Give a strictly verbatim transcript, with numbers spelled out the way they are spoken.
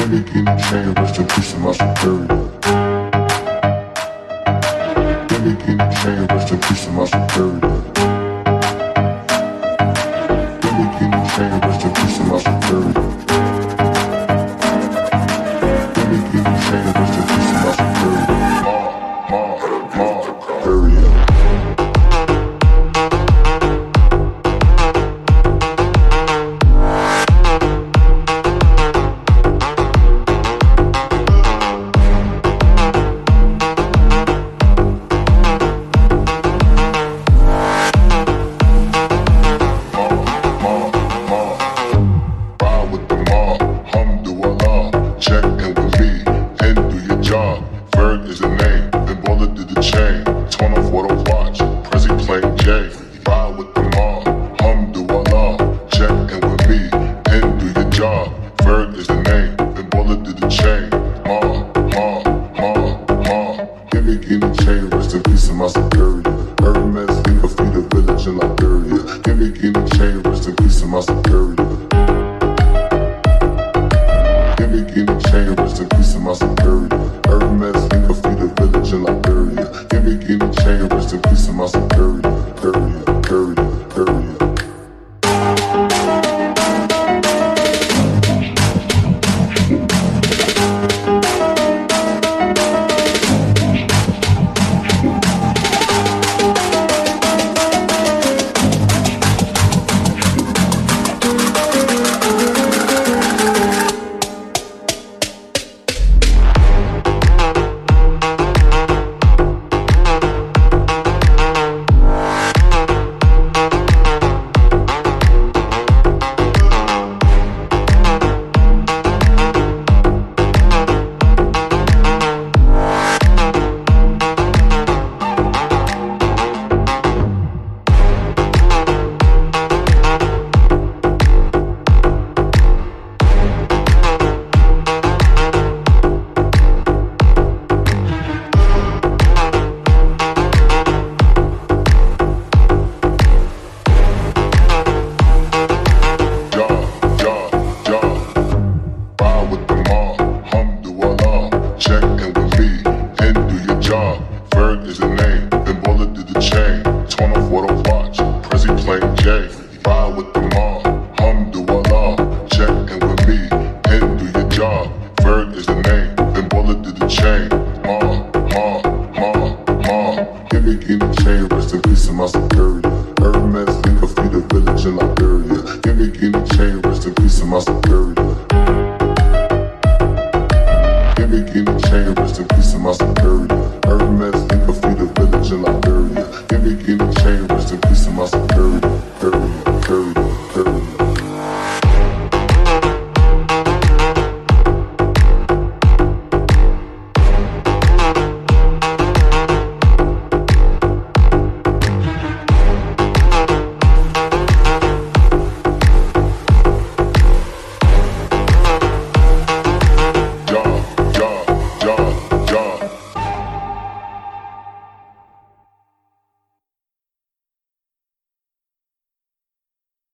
Gimme guinea chain, rest in peace to my superior. Gimme guinea chain, rest in peace to my superior. Gimme guinea chain, rest in peace to my superior. Gimme guinea chain, rest in peace to my superior. Ma, ma, ma, superior. Ferg is the name, then Baller did the chain. Torn off what I watch, Prezi playing J. Ride with the mob, Alhamdulillah. Check in with me, and do your job. Ferg is the name, then Baller did the chain. Ma, ma, ma, ma. Give me guinea chain, rest in peace to my superior. Hermes, think of feed a village in Liberia. Give me guinea chain, rest in peace to my superior. Give me guinea chain, rest in peace to my superior.